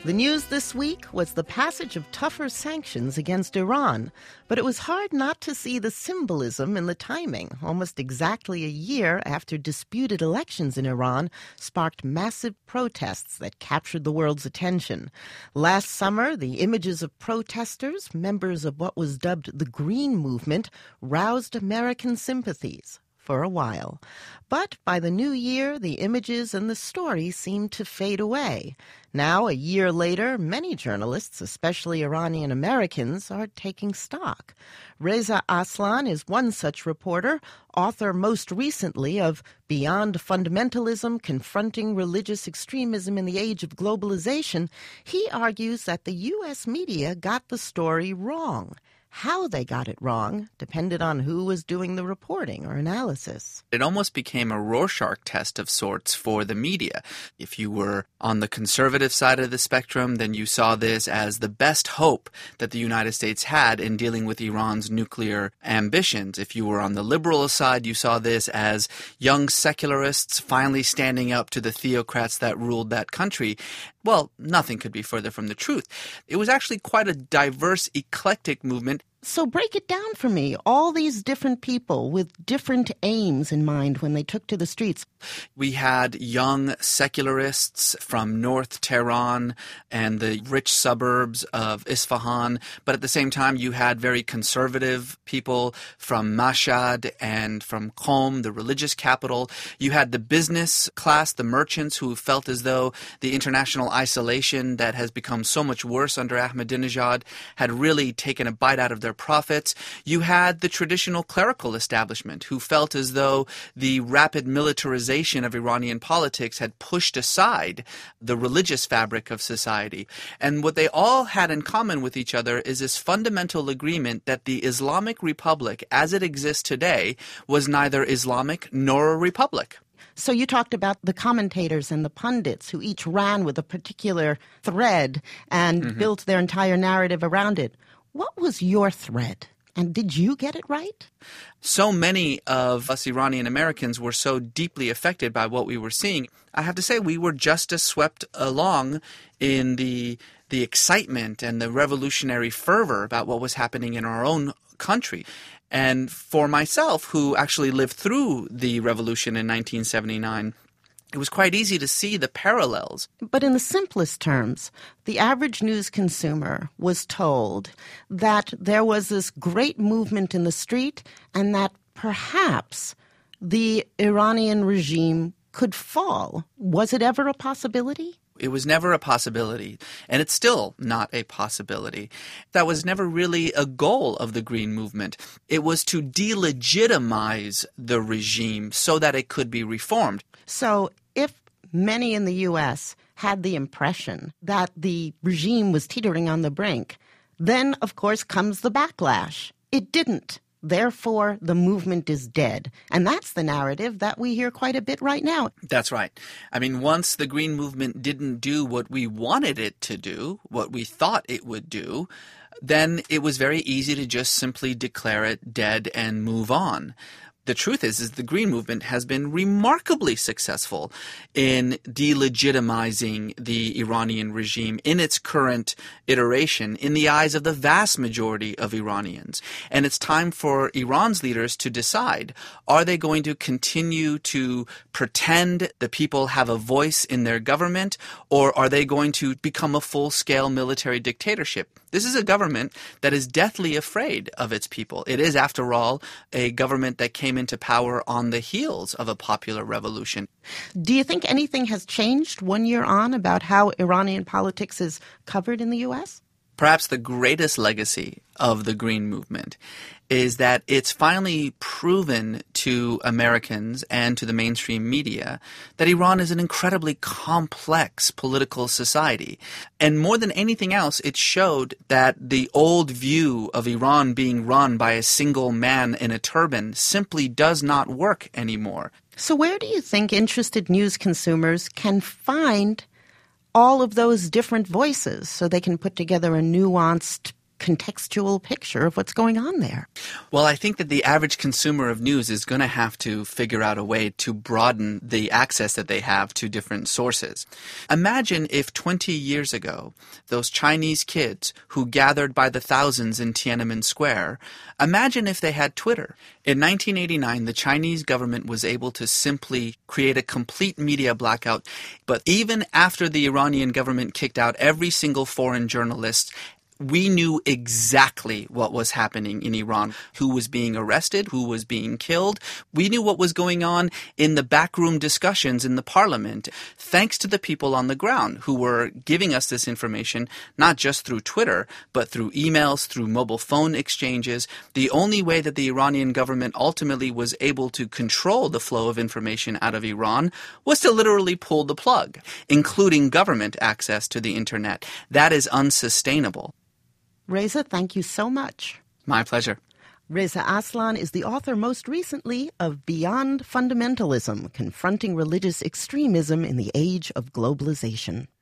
The news this week was the passage of tougher sanctions against Iran, but it was hard not to see the symbolism in the timing. Almost exactly a year after disputed elections in Iran sparked massive protests that captured the world's attention. Last summer, the images of protesters, members of what was dubbed the Green Movement, roused American sympathies for a while. But by the new year, the images and the story seemed to fade away. Now, a year later, many journalists, especially Iranian Americans, are taking stock. Reza Aslan is one such reporter, author most recently of Beyond Fundamentalism, Confronting Religious Extremism in the Age of Globalization. He argues that the U.S. media got the story wrong. How they got it wrong depended on who was doing the reporting or analysis. It almost became a Rorschach test of sorts for the media. If you were on the conservative side of the spectrum, then you saw this as the best hope that the United States had in dealing with Iran's nuclear ambitions. If you were on the liberal side, you saw this as young secularists finally standing up to the theocrats that ruled that country. Well, nothing could be further from the truth. It was actually quite a diverse, eclectic movement. So break it down for me. All these different people with different aims in mind when they took to the streets. We had young secularists from North Tehran and the rich suburbs of Isfahan, but at the same time you had very conservative people from Mashhad and from Qom, the religious capital. You had the business class, the merchants, who felt as though the international isolation that has become so much worse under Ahmadinejad had really taken a bite out of their profits. You had the traditional clerical establishment who felt as though the rapid militarization of Iranian politics had pushed aside the religious fabric of society. And what they all had in common with each other is this fundamental agreement that the Islamic Republic, as it exists today, was neither Islamic nor a republic. So you talked about the commentators and the pundits who each ran with a particular thread and built their entire narrative around it. What was your thread? And did you get it right? So many of us Iranian Americans were so deeply affected by what we were seeing. I have to say we were just as swept along in the excitement and the revolutionary fervor about what was happening in our own country. And for myself, who actually lived through the revolution in 1979, it was quite easy to see the parallels. But in the simplest terms, the average news consumer was told that there was this great movement in the street and that perhaps the Iranian regime could fall. Was it ever a possibility? It was never a possibility, and it's still not a possibility. That was never really a goal of the Green Movement. It was to delegitimize the regime so that it could be reformed. So if many in the U.S. had the impression that the regime was teetering on the brink, then, of course, comes the backlash. It didn't. Therefore, the movement is dead. And that's the narrative that we hear quite a bit right now. That's right. I mean, once the Green Movement didn't do what we wanted it to do, what we thought it would do, then it was very easy to just simply declare it dead and move on. The truth is the Green Movement has been remarkably successful in delegitimizing the Iranian regime in its current iteration in the eyes of the vast majority of Iranians. And it's time for Iran's leaders to decide, are they going to continue to pretend the people have a voice in their government, or are they going to become a full-scale military dictatorship? This is a government that is deathly afraid of its people. It is, after all, a government that came into power on the heels of a popular revolution. Do you think anything has changed 1 year on about how Iranian politics is covered in the U.S.? Perhaps the greatest legacy of the Green Movement is that it's finally proven to Americans and to the mainstream media that Iran is an incredibly complex political society. And more than anything else, it showed that the old view of Iran being run by a single man in a turban simply does not work anymore. So where do you think interested news consumers can find all of those different voices so they can put together a nuanced contextual picture of what's going on there. Well, I think that the average consumer of news is going to have to figure out a way to broaden the access that they have to different sources. Imagine if 20 years ago, those Chinese kids who gathered by the thousands in Tiananmen Square, imagine if they had Twitter. In 1989, the Chinese government was able to simply create a complete media blackout, but even after the Iranian government kicked out every single foreign journalist, we knew exactly what was happening in Iran, who was being arrested, who was being killed. We knew what was going on in the backroom discussions in the parliament, thanks to the people on the ground who were giving us this information, not just through Twitter, but through emails, through mobile phone exchanges. The only way that the Iranian government ultimately was able to control the flow of information out of Iran was to literally pull the plug, including government access to the internet. That is unsustainable. Reza, thank you so much. My pleasure. Reza Aslan is the author most recently of Beyond Fundamentalism, Confronting Religious Extremism in the Age of Globalization.